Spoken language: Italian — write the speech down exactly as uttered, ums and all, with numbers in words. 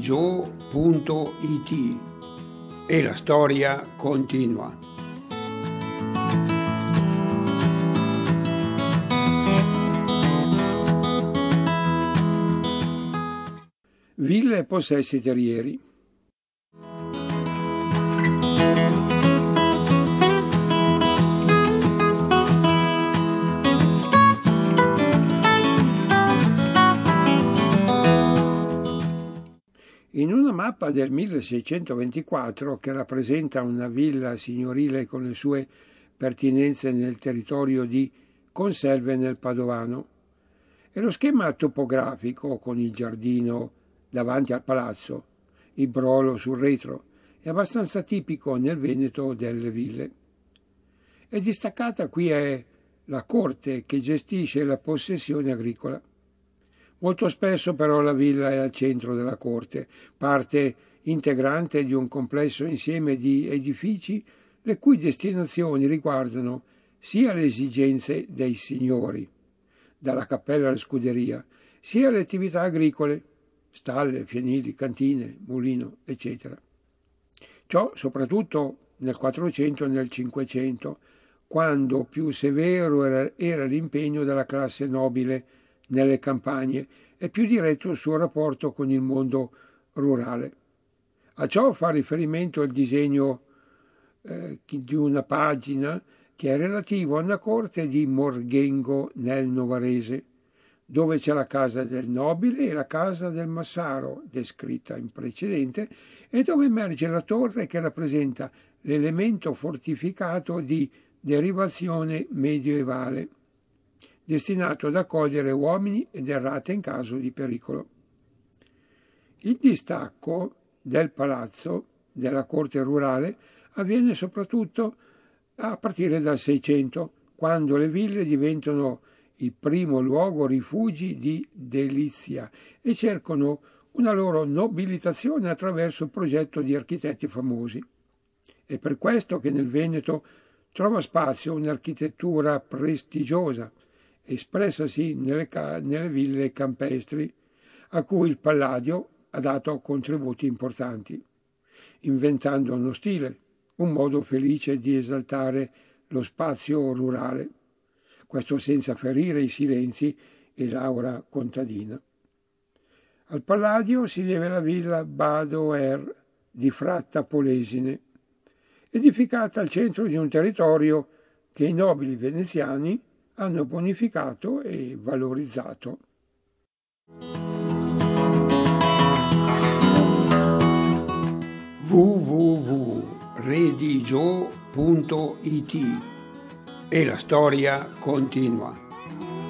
redigio punto it e la storia continua. Ville e possessi terrieri. In una mappa del milleseicentoventiquattro che rappresenta una villa signorile con le sue pertinenze nel territorio di Conselve nel Padovano, e lo schema topografico con il giardino davanti al palazzo, il brolo sul retro, è abbastanza tipico nel Veneto delle ville. E distaccata qui è la corte che gestisce la possessione agricola. Molto spesso però la villa è al centro della corte, parte integrante di un complesso insieme di edifici le cui destinazioni riguardano sia le esigenze dei signori, dalla cappella alla scuderia, sia le attività agricole, stalle, fienili, cantine, mulino, eccetera. Ciò soprattutto nel Quattrocento e nel Cinquecento, quando più severo era, era l'impegno della classe nobile nelle campagne e più diretto il suo rapporto con il mondo rurale. A ciò fa riferimento il disegno eh, di una pagina che è relativo a una corte di Morghengo nel Novarese, dove c'è la casa del nobile e la casa del massaro, descritta in precedente, e dove emerge la torre che rappresenta l'elemento fortificato di derivazione medioevale, destinato ad accogliere uomini ed errate in caso di pericolo. Il distacco del palazzo, della corte rurale, avviene soprattutto a partire dal Seicento, quando le ville diventano il primo luogo rifugi di delizia e cercano una loro nobilitazione attraverso il progetto di architetti famosi. È per questo che nel Veneto trova spazio un'architettura prestigiosa, espressasi nelle, ca- nelle ville campestri, a cui il Palladio ha dato contributi importanti, inventando uno stile, un modo felice di esaltare lo spazio rurale, questo senza ferire i silenzi e l'aura contadina. Al Palladio si deve la villa Badoer di Fratta Polesine, edificata al centro di un territorio che i nobili veneziani hanno bonificato e valorizzato. w w w punto redigio punto it e la storia continua.